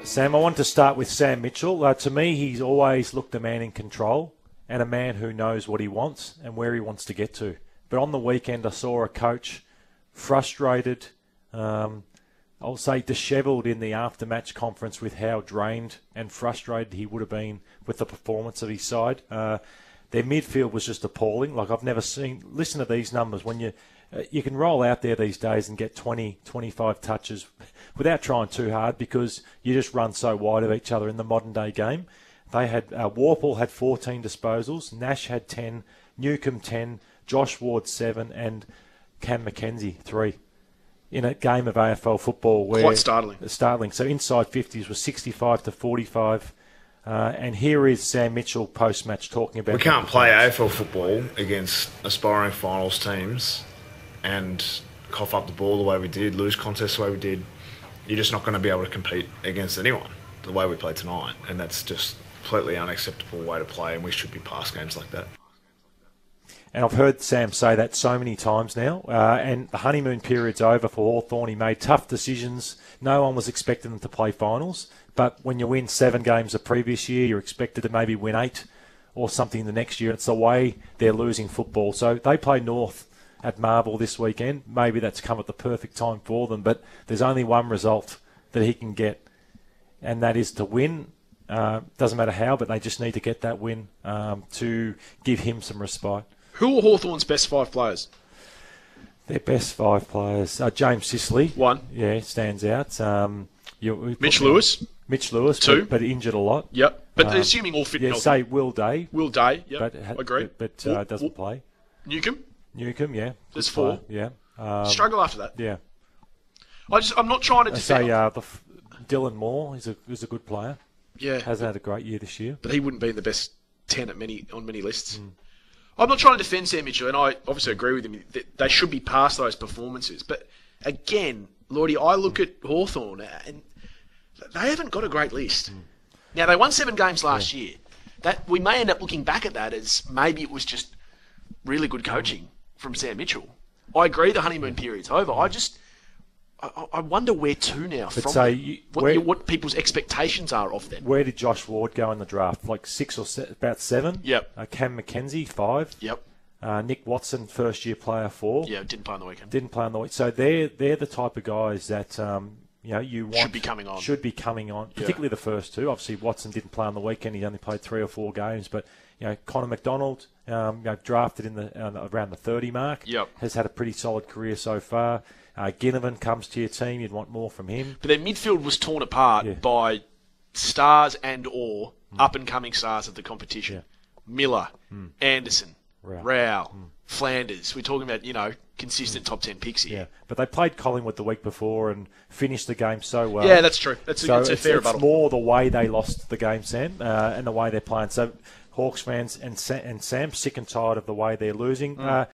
Sam, I wanted to start with Sam Mitchell. To me, he's always looked a man in control and a man who knows what he wants and where he wants to get to. But on the weekend, I saw a coach frustrated, I'll say dishevelled in the after-match conference with how drained and frustrated he would have been with the performance of his side. Their midfield was just appalling. Like, I've never seen... Listen to these numbers. When you can roll out there these days and get 20, 25 touches without trying too hard because you just run so wide of each other in the modern-day game. They had... Warple had 14 disposals. Nash had 10. Newcombe 10. Josh Ward 7. And Cam Mackenzie 3. In a game of AFL football where... Quite startling. Startling. So inside 50s was 65 to 45. And here is Sam Mitchell post-match talking about... We can't play AFL football against aspiring finals teams and cough up the ball the way we did, lose contests the way we did. You're just not going to be able to compete against anyone the way we played tonight. And that's just a completely unacceptable way to play, and we should be past games like that. And I've heard Sam say that so many times now. And the honeymoon period's over for Hawthorn. He made tough decisions. No one was expecting them to play finals. But when you win 7 games the previous year, you're expected to maybe win 8 or something the next year. It's the way they're losing football. So they play North at Marvel this weekend. Maybe that's come at the perfect time for them. But there's only one result that he can get, and that is to win. Doesn't matter how, but they just need to get that win to give him some respite. Who are Hawthorn's best 5 players? Their best 5 players. James Sicily. 1. Yeah, stands out. Mitch Lewis. Mitch Lewis, 2. But injured a lot. Yep. But assuming all fit and healthy. Say Will Day. Will Day, yep. But, agree. But doesn't play. Newcombe, yeah. There's 4. Yeah. Struggle after that. Yeah. I'm not trying to defend. Dylan Moore is a good player. Yeah. Hasn't had a great year this year. But he wouldn't be in the best 10 on many lists. I'm not trying to defend Sam Mitchell, and I obviously agree with him that they should be past those performances. But again, Lordy, I look at Hawthorn and they haven't got a great list. Now, they won 7 games last year. That we may end up looking back at that as maybe it was just really good coaching from Sam Mitchell. I agree the honeymoon period's over. I wonder where to now But from what people's expectations are of them. Where did Josh Ward go in the draft? Like 6 or about 7? Yep. Cam Mackenzie, 5. Yep. Nick Watson, first-year player, 4. Yeah, didn't play on the weekend. Didn't play on the weekend. So they're the type of guys that you want should be coming on. Particularly the first 2. Obviously, Watson didn't play on the weekend. He only played 3 or 4 games. But Connor McDonald, drafted in the around the 30 mark. Yep. Has had a pretty solid career so far. Ginnivan comes to your team. You'd want more from him. But their midfield was torn apart by stars and or up-and-coming stars of the competition. Yeah. Miller, Anderson, Rao, Mm. Flanders. We're talking about, consistent top 10 picks here. Yeah, but they played Collingwood the week before and finished the game so well. Yeah, that's true. That's a fair rebuttal. It's more the way they lost the game, Sam, and the way they're playing. So Hawks fans and Sam sick and tired of the way they're losing.